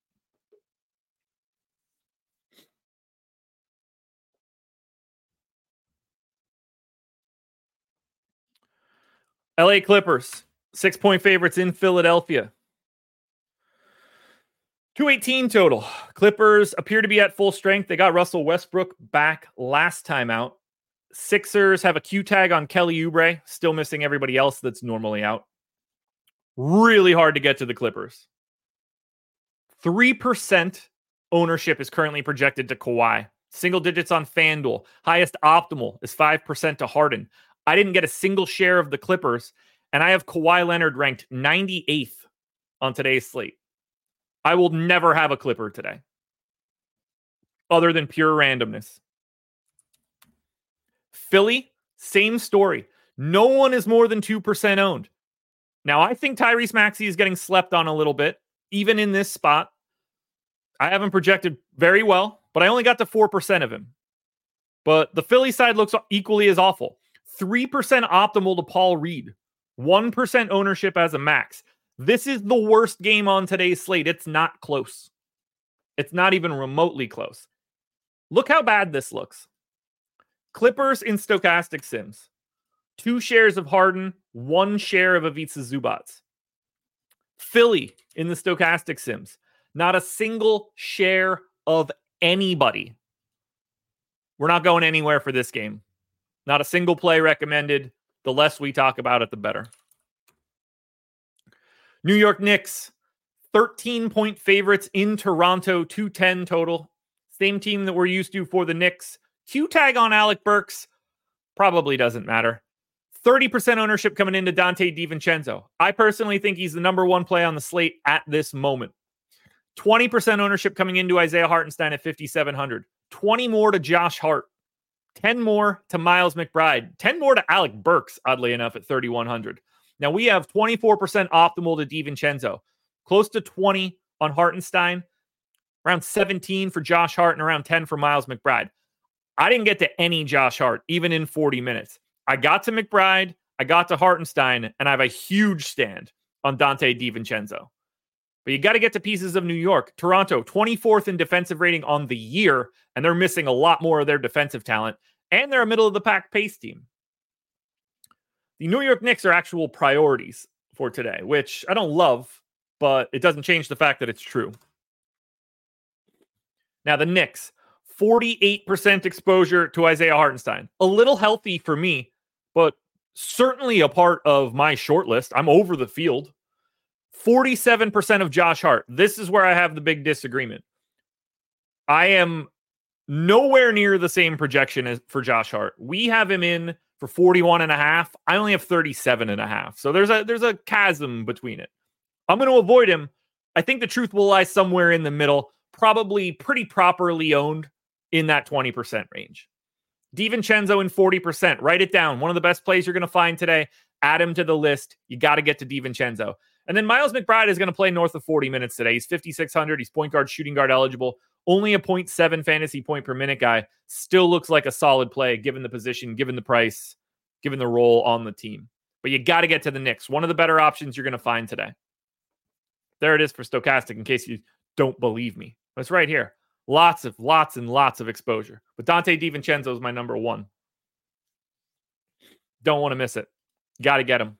L A Clippers, six-point favorites in Philadelphia. two eighteen total. Clippers appear to be at full strength. They got Russell Westbrook back last time out. Sixers have a Q tag on Kelly Oubre, still missing everybody else that's normally out. Really hard to get to the Clippers. three percent ownership is currently projected to Kawhi. Single digits on FanDuel. Highest optimal is five percent to Harden. I didn't get a single share of the Clippers, and I have Kawhi Leonard ranked ninety-eighth on today's slate. I will never have a Clipper today, other than pure randomness. Philly, same story. No one is more than two percent owned. Now, I think Tyrese Maxey is getting slept on a little bit, even in this spot. I haven't projected very well, but I only got to four percent of him. But the Philly side looks equally as awful. three percent optimal to Paul Reed. one percent ownership as a max. This is the worst game on today's slate. It's not close. It's not even remotely close. Look how bad this looks. Clippers in stochastic sims. Two shares of Harden, one share of Ivica Zubac. Philly in the stochastic sims. Not a single share of anybody. We're not going anywhere for this game. Not a single play recommended. The less we talk about it, the better. New York Knicks, thirteen-point favorites in Toronto, two ten total. Same team that we're used to for the Knicks. Q tag on Alec Burks probably doesn't matter. thirty percent ownership coming into Dante DiVincenzo. I personally think he's the number one play on the slate at this moment. twenty percent ownership coming into Isaiah Hartenstein at fifty-seven hundred. twenty more to Josh Hart. ten more to Miles McBride. ten more to Alec Burks, oddly enough, at thirty-one hundred. Now we have twenty-four percent optimal to DiVincenzo. Close to twenty on Hartenstein. Around seventeen for Josh Hart and around ten for Miles McBride. I didn't get to any Josh Hart, even in forty minutes. I got to McBride, I got to Hartenstein, and I have a huge stand on Dante DiVincenzo. But you got to get to pieces of New York. Toronto, twenty-fourth in defensive rating on the year, and they're missing a lot more of their defensive talent, and they're a middle-of-the-pack pace team. The New York Knicks are actual priorities for today, which I don't love, but it doesn't change the fact that it's true. Now, the Knicks, forty-eight percent exposure to Isaiah Hartenstein. A little healthy for me, but certainly a part of my short list. I'm over the field. forty-seven percent of Josh Hart. This is where I have the big disagreement. I am nowhere near the same projection as for Josh Hart. We have him in for forty-one and a half. I only have thirty-seven and a half. So there's a there's a chasm between it. I'm going to avoid him. I think the truth will lie somewhere in the middle, probably pretty properly owned in that twenty percent range. DiVincenzo in forty percent. Write it down. One of the best plays you're going to find today. Add him to the list. You got to get to DiVincenzo. And then Miles McBride is going to play north of forty minutes today. He's fifty-six hundred. He's point guard, shooting guard eligible. Only a point seven fantasy point per minute guy. Still looks like a solid play given the position, given the price, given the role on the team. But you got to get to the Knicks. One of the better options you're going to find today. There it is for stochastic in case you don't believe me. It's right here. Lots of, lots and lots of exposure. But Dante DiVincenzo is my number one. Don't want to miss it. Got to get him.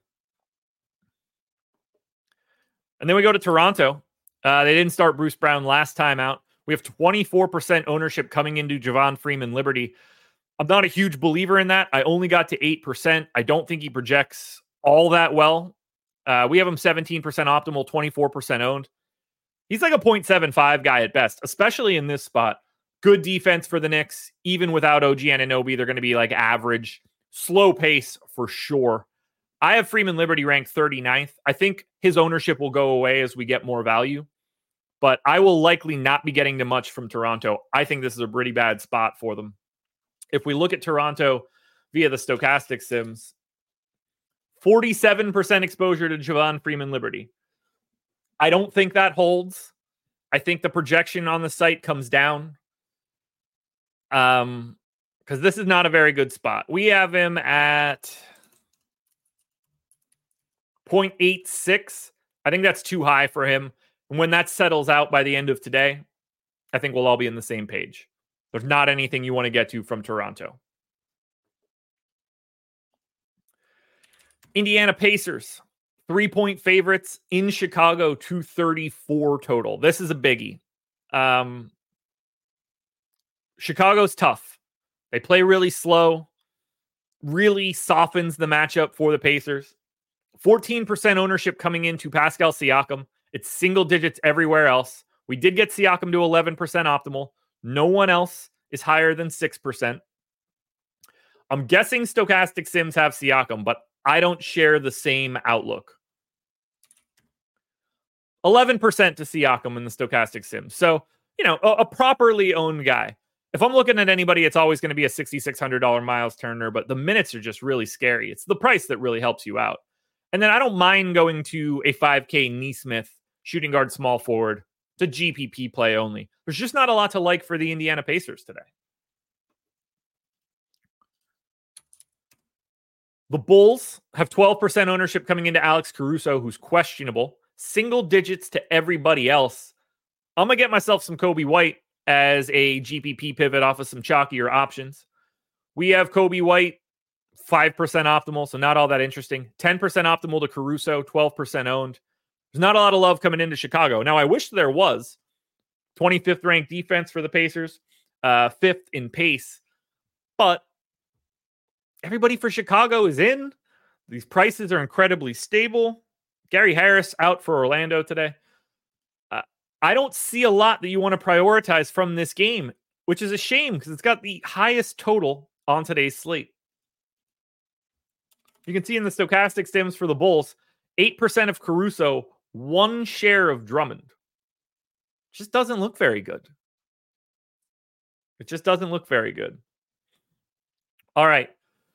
And then we go to Toronto. Uh, they didn't start Bruce Brown last time out. We have twenty-four percent ownership coming into Javon Freeman Liberty. I'm not a huge believer in that. I only got to eight percent. I don't think he projects all that well. Uh, we have him seventeen percent optimal, twenty-four percent owned. He's like a point seven five guy at best, especially in this spot. Good defense for the Knicks. Even without O G Anunoby, they're going to be like average. Slow pace for sure. I have Freeman Liberty ranked thirty-ninth. I think his ownership will go away as we get more value, but I will likely not be getting to much from Toronto. I think this is a pretty bad spot for them. If we look at Toronto via the stochastic sims, forty-seven percent exposure to Javon Freeman Liberty. I don't think that holds. I think the projection on the site comes down. Um, because this is not a very good spot. We have him at zero point eight six. I think that's too high for him. And when that settles out by the end of today, I think we'll all be on the same page. There's not anything you want to get to from Toronto. Indiana Pacers, three-point favorites in Chicago, two thirty-four total. This is a biggie. Um, Chicago's tough. They play really slow, really softens the matchup for the Pacers. fourteen percent ownership coming into Pascal Siakam. It's single digits everywhere else. We did get Siakam to eleven percent optimal. No one else is higher than six percent. I'm guessing Stochastic Sims have Siakam, but I don't share the same outlook. eleven percent to Siakam in the Stochastic Sims. So, you know, a, a properly owned guy. If I'm looking at anybody, it's always going to be a six thousand six hundred dollars Miles Turner, but the minutes are just really scary. It's the price that really helps you out. And then I don't mind going to a five K Nesmith, shooting guard, small forward. It's a G P P play only. There's just not a lot to like for the Indiana Pacers today. The Bulls have twelve percent ownership coming into Alex Caruso, who's questionable. Single digits to everybody else. I'm going to get myself some Kobe White as a G P P pivot off of some chalkier options. We have Kobe White, five percent optimal, so not all that interesting. ten percent optimal to Caruso, twelve percent owned. There's not a lot of love coming into Chicago. Now, I wish there was. twenty-fifth ranked defense for the Pacers, uh, fifth in pace. But everybody for Chicago is in. These prices are incredibly stable. Gary Harris out for Orlando today. Uh, I don't see a lot that you want to prioritize from this game, which is a shame because it's got the highest total on today's slate. You can see in the Stochastic Sims for the Bulls, eight percent of Caruso, one share of Drummond. Just doesn't look very good. It just doesn't look very good. All right.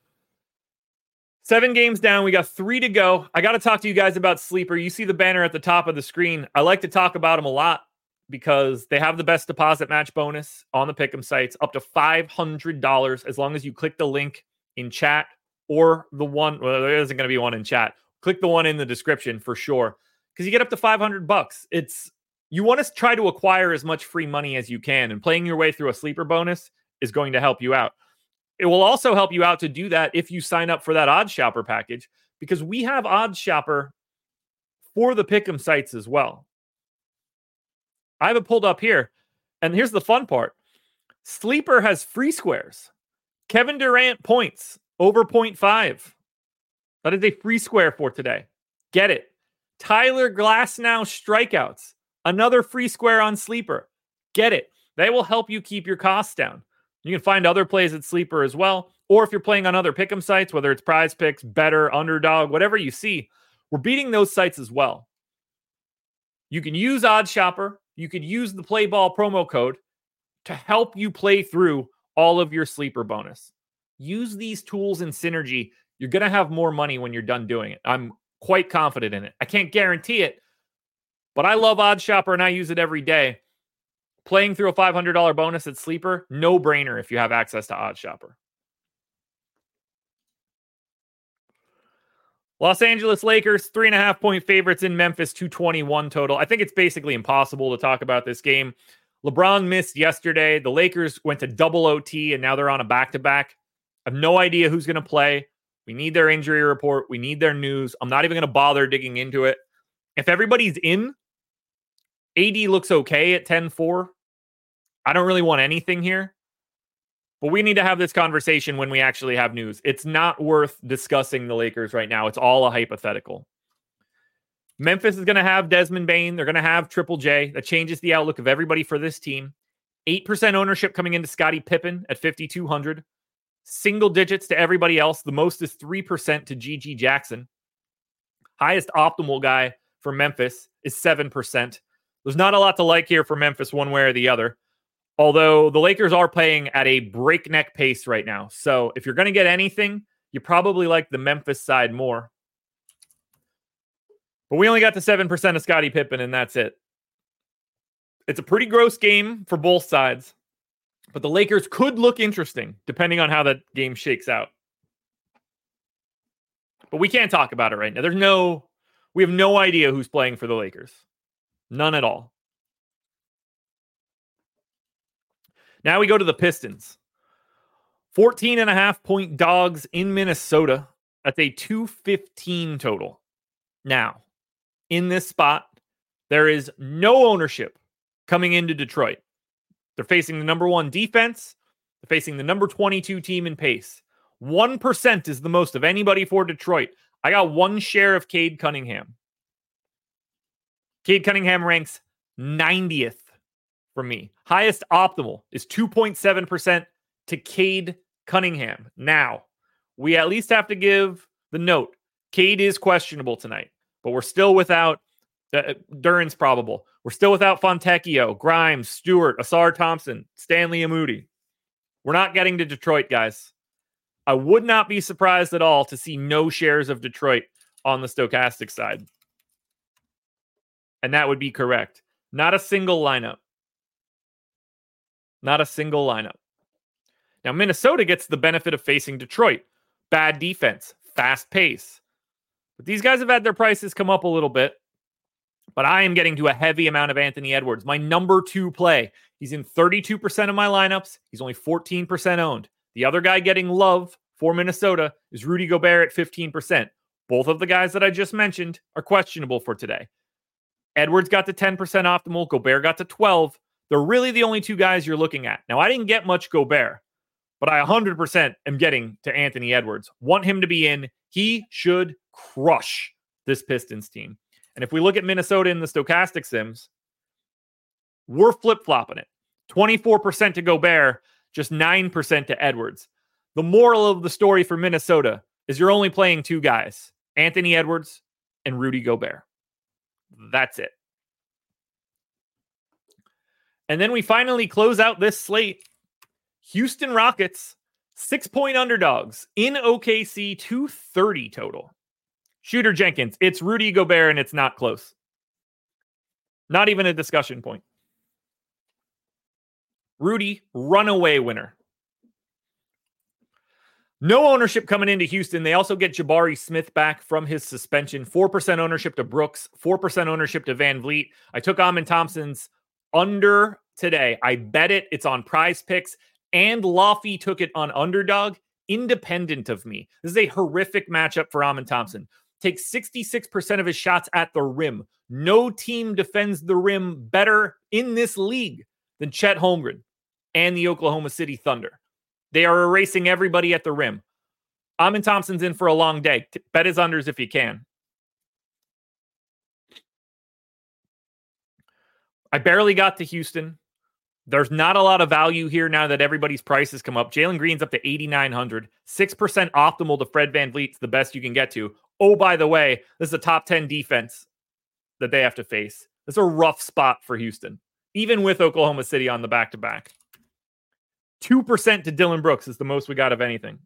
Seven games down. We got three to go. I got to talk to you guys about Sleeper. You see the banner at the top of the screen. I like to talk about them a lot because they have the best deposit match bonus on the Pick'em sites, up to five hundred dollars as long as you click the link in chat or the one, well, there isn't going to be one in chat. Click the one in the description for sure because you get up to five hundred bucks. It's, you want to try to acquire as much free money as you can, and playing your way through a Sleeper bonus is going to help you out. It will also help you out to do that if you sign up for that Odds Shopper package, because we have Odds Shopper for the Pick'em sites as well. I have it pulled up here, and here's the fun part. Sleeper has free squares. Kevin Durant points over point five. That is a free square for today. Get it. Tyler Glasnow strikeouts. Another free square on Sleeper. Get it. They will help you keep your costs down. You can find other plays at Sleeper as well. Or if you're playing on other Pick'em sites, whether it's Prize Picks, Better, Underdog, whatever you see, we're beating those sites as well. You can use Odds Shopper. You could use the Play Ball promo code to help you play through all of your Sleeper bonus. Use these tools in synergy. You're going to have more money when you're done doing it. I'm quite confident in it. I can't guarantee it, but I love Odds Shopper and I use it every day. Playing through a five hundred dollars bonus at Sleeper, no brainer if you have access to Odds Shopper. Los Angeles Lakers, three and a half point favorites in Memphis, two twenty-one total. I think it's basically impossible to talk about this game. LeBron missed yesterday. The Lakers went to double O T and now they're on a back-to-back. I have no idea who's going to play. We need their injury report. We need their news. I'm not even going to bother digging into it. If everybody's in, A D looks okay at ten four. I don't really want anything here, but we need to have this conversation when we actually have news. It's not worth discussing the Lakers right now. It's all a hypothetical. Memphis is going to have Desmond Bane. They're going to have Triple J. That changes the outlook of everybody for this team. eight percent ownership coming into Scottie Pippen at fifty-two hundred. Single digits to everybody else. The most is three percent to G G Jackson. Highest optimal guy for Memphis is seven percent. There's not a lot to like here for Memphis one way or the other. Although the Lakers are playing at a breakneck pace right now. So if you're going to get anything, you probably like the Memphis side more. But we only got to seven percent of Scottie Pippen, and that's it. It's a pretty gross game for both sides. But the Lakers could look interesting, depending on how that game shakes out. But we can't talk about it right now. There's no, We have no idea who's playing for the Lakers. None at all. Now we go to the Pistons. fourteen and a half point dogs in Minnesota. That's a two fifteen total. Now, in this spot, there is no ownership coming into Detroit. They're facing the number one defense. They're facing the number twenty-two team in pace. one percent is the most of anybody for Detroit. I got one share of Cade Cunningham. Cade Cunningham ranks ninetieth for me. Highest optimal is two point seven percent to Cade Cunningham. Now, we at least have to give the note. Cade is questionable tonight, but we're still without uh, Duran's probable. We're still without Fontecchio, Grimes, Stewart, Asar Thompson, Stanley Amudi. We're not getting to Detroit, guys. I would not be surprised at all to see no shares of Detroit on the stochastic side. And that would be correct. Not a single lineup. Not a single lineup. Now, Minnesota gets the benefit of facing Detroit. Bad defense, fast pace. But these guys have had their prices come up a little bit. But I am getting to a heavy amount of Anthony Edwards. My number two play. He's in thirty-two percent of my lineups. He's only fourteen percent owned. The other guy getting love for Minnesota is Rudy Gobert at fifteen percent. Both of the guys that I just mentioned are questionable for today. Edwards got to ten percent optimal. Gobert got to twelve. They're really the only two guys you're looking at. Now, I didn't get much Gobert, but I one hundred percent am getting to Anthony Edwards. Want him to be in. He should crush this Pistons team. And if we look at Minnesota in the stochastic sims, we're flip-flopping it. twenty-four percent to Gobert, just nine percent to Edwards. The moral of the story for Minnesota is you're only playing two guys, Anthony Edwards and Rudy Gobert. That's it. And then we finally close out this slate. Houston Rockets, six-point underdogs in O K C, two thirty total. Shooter Jenkins, it's Rudy Gobert, and it's not close. Not even a discussion point. Rudy, runaway winner. No ownership coming into Houston. They also get Jabari Smith back from his suspension. four percent ownership to Brooks, four percent ownership to Van Vliet. I took Amin Thompson's under today. I bet it. It's on Prize Picks, and Laffy took it on underdog, independent of me. This is a horrific matchup for Amin Thompson. Takes sixty-six percent of his shots at the rim. No team defends the rim better in this league than Chet Holmgren and the Oklahoma City Thunder. They are erasing everybody at the rim. Amin Thompson's in for a long day. Bet his unders if you can. I barely got to Houston. There's not a lot of value here now that everybody's prices come up. Jalen Green's up to eighty-nine hundred. six percent optimal to Fred VanVleet's the best you can get to. Oh, by the way, this is a top ten defense that they have to face. This is a rough spot for Houston, even with Oklahoma City on the back-to-back. two percent to Dylan Brooks is the most we got of anything.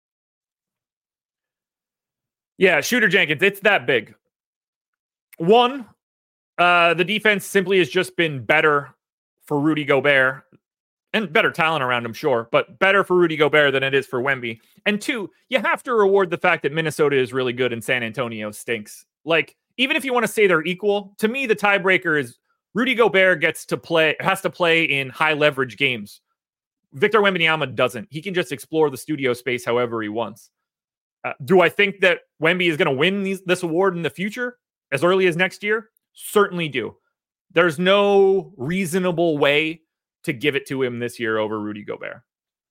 Yeah, Shooter Jenkins, it's that big. One, uh, the defense simply has just been better for Rudy Gobert, and better talent around him, sure, but better for Rudy Gobert than it is for Wemby. And two, you have to reward the fact that Minnesota is really good and San Antonio stinks. Like, even if you want to say they're equal, to me, the tiebreaker is Rudy Gobert gets to play, has to play in high leverage games. Victor Wembanyama doesn't. He can just explore the studio space however he wants. Uh, do I think that Wemby is going to win these, this award in the future as early as next year? Certainly do. There's no reasonable way to give it to him this year over Rudy Gobert.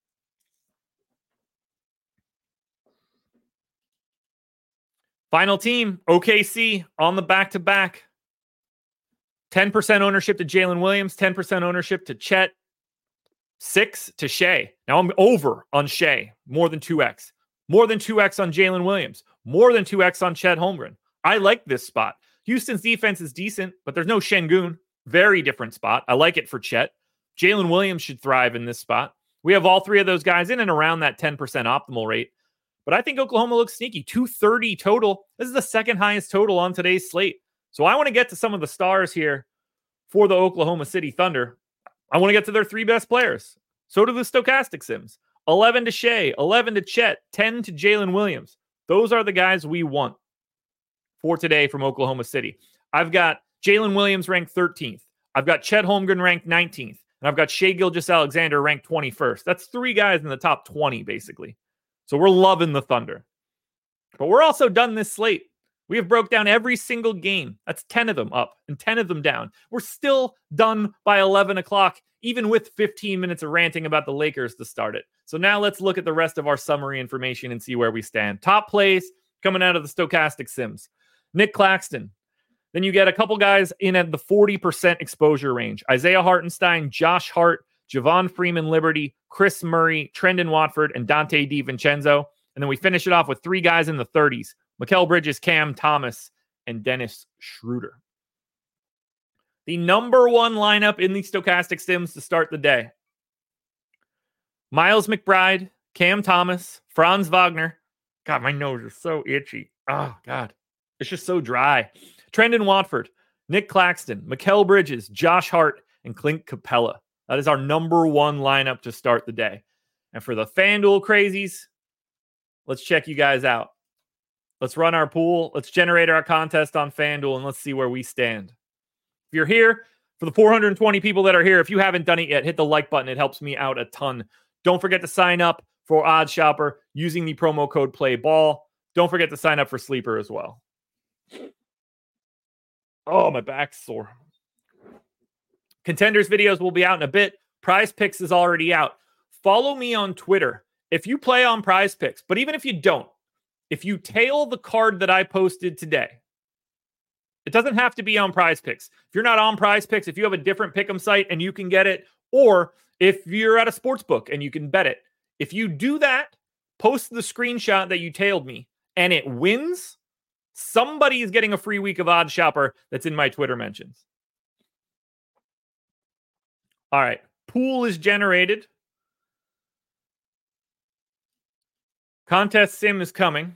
Final team, O K C on the back-to-back. ten percent ownership to Jalen Williams, ten percent ownership to Chet, six to Shea. Now I'm over on Shea, more than two X. More than two X on Jalen Williams, more than two X on Chet Holmgren. I like this spot. Houston's defense is decent, but there's no Şengün. Very different spot. I like it for Chet. Jalen Williams should thrive in this spot. We have all three of those guys in and around that ten percent optimal rate. But I think Oklahoma looks sneaky. two thirty total. This is the second highest total on today's slate. So I want to get to some of the stars here for the Oklahoma City Thunder. I want to get to their three best players. So do the stochastic sims. eleven to Shea, eleven to Chet, ten to Jalen Williams. Those are the guys we want. for today from Oklahoma City. I've got Jalen Williams ranked thirteenth. I've got Chet Holmgren ranked nineteenth. And I've got Shai Gilgeous-Alexander ranked twenty-first. That's three guys in the top twenty, basically. So we're loving the Thunder. But we're also done this slate. We have broke down every single game. That's ten of them up and ten of them down. We're still done by eleven o'clock, even with fifteen minutes of ranting about the Lakers to start it. So now let's look at the rest of our summary information and see where we stand. Top plays coming out of the Stokastic Sims. Nick Claxton. Then you get a couple guys in at the forty percent exposure range. Isaiah Hartenstein, Josh Hart, Javon Freeman-Liberty, Chris Murray, Trendon Watford, and Dante DiVincenzo. And then we finish it off with three guys in the thirties. Mikal Bridges, Cam Thomas, and Dennis Schroeder. The number one lineup in the Stokastic Sims to start the day. Miles McBride, Cam Thomas, Franz Wagner. God, my nose is so itchy. Oh, God. It's just so dry. Trendon Watford, Nick Claxton, Mikal Bridges, Josh Hart, and Clint Capella. That is our number one lineup to start the day. And for the FanDuel crazies, let's check you guys out. Let's run our pool. Let's generate our contest on FanDuel, and let's see where we stand. If you're here, for the four hundred twenty people that are here, if you haven't done it yet, hit the like button. It helps me out a ton. Don't forget to sign up for OddsShopper using the promo code PLAYBALL. Don't forget to sign up for Sleeper as well. Oh, my back's sore. Contenders videos will be out in a bit. Prize Picks is already out. Follow me on Twitter. If you play on Prize Picks, but even if you don't, if you tail the card that I posted today, it doesn't have to be on Prize Picks. If you're not on Prize Picks, if you have a different pick'em site and you can get it, or if you're at a sports book and you can bet it, if you do that, post the screenshot that you tailed me and it wins, somebody is getting a free week of OddsShopper that's in my Twitter mentions. All right. Pool is generated. Contest sim is coming.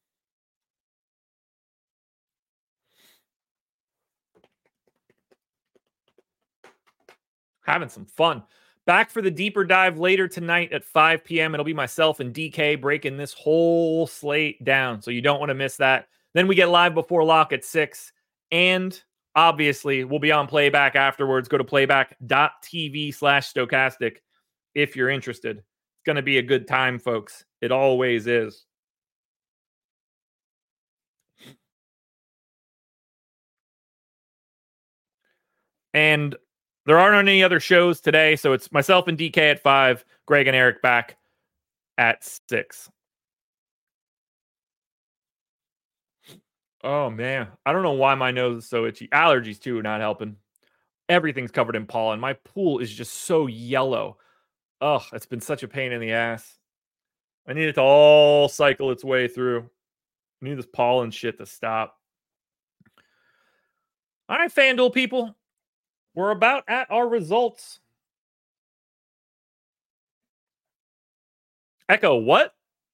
Having some fun. Back for the deeper dive later tonight at five p.m. It'll be myself and D K breaking this whole slate down. So you don't want to miss that. Then we get live before lock at six. And obviously, we'll be on playback afterwards. Go to playback.tv slash stokastic if you're interested. It's going to be a good time, folks. It always is. And there aren't any other shows today, so it's myself and D K at five, Greg and Eric back at six. Oh, man. I don't know why my nose is so itchy. Allergies, too, are not helping. Everything's covered in pollen. My pool is just so yellow. Ugh, it's been such a pain in the ass. I need it to all cycle its way through. I need this pollen shit to stop. All right, FanDuel people. We're about at our results. Echo, what?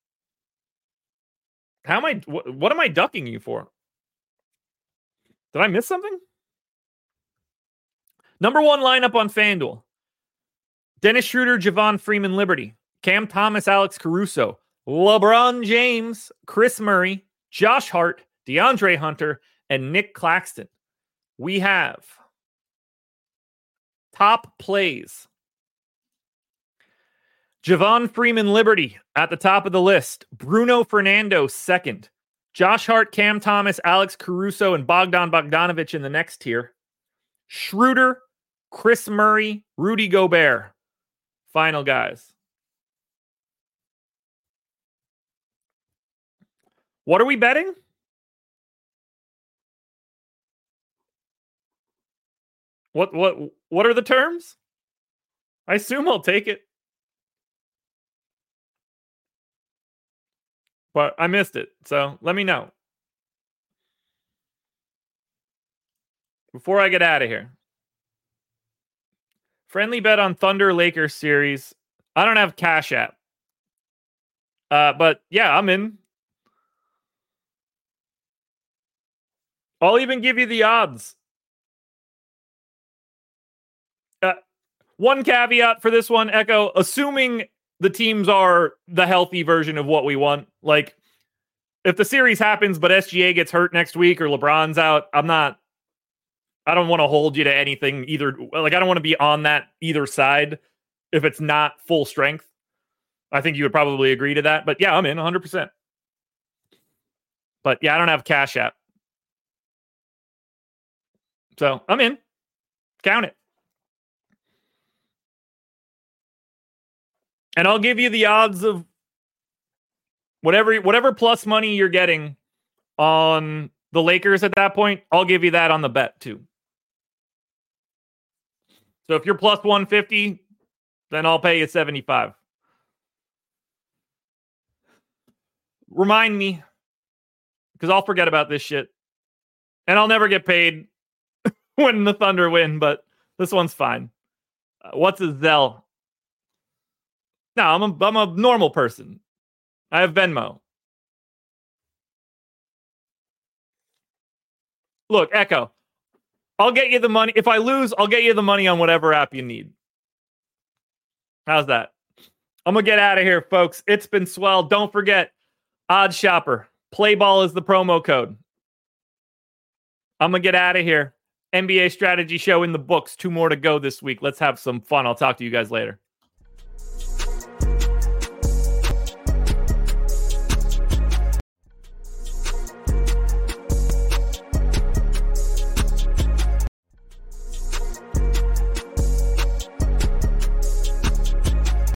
How am I? What, what am I ducking you for? Did I miss something? Number one lineup on FanDuel. Dennis Schroeder, Javon Freeman-Liberty, Cam Thomas, Alex Caruso, LeBron James, Chris Murray, Josh Hart, DeAndre Hunter, and Nick Claxton. We have top plays. Javon Freeman-Liberty at the top of the list. Bruno Fernando second. Josh Hart, Cam Thomas, Alex Caruso, and Bogdan Bogdanovic in the next tier. Schroeder, Chris Murray, Rudy Gobert. Final guys. What are we betting? What what what are the terms? I assume I'll take it. But I missed it, so let me know. Before I get out of here. Friendly bet on Thunder Lakers series. I don't have Cash App. Uh, but yeah, I'm in. I'll even give you the odds. Uh, one caveat for this one, Echo, assuming the teams are the healthy version of what we want. Like, if the series happens, but S G A gets hurt next week or LeBron's out, I'm not, I don't want to hold you to anything either. Like, I don't want to be on that either side if it's not full strength. I think you would probably agree to that. But yeah, I'm in one hundred percent. But yeah, I don't have Cash App. So I'm in. Count it. And I'll give you the odds of whatever whatever plus money you're getting on the Lakers at that point. I'll give you that on the bet too. So if you're plus one fifty, then I'll pay you seventy-five. Remind me, because I'll forget about this shit. And I'll never get paid when the Thunder win, but this one's fine. Uh, what's a Zelle? No, I'm a, I'm a normal person. I have Venmo. Look, Echo, I'll get you the money. If I lose, I'll get you the money on whatever app you need. How's that? I'm going to get out of here, folks. It's been swell. Don't forget, Odd Shopper. Play ball is the promo code. I'm going to get out of here. N B A Strategy Show in the books. Two more to go this week. Let's have some fun. I'll talk to you guys later.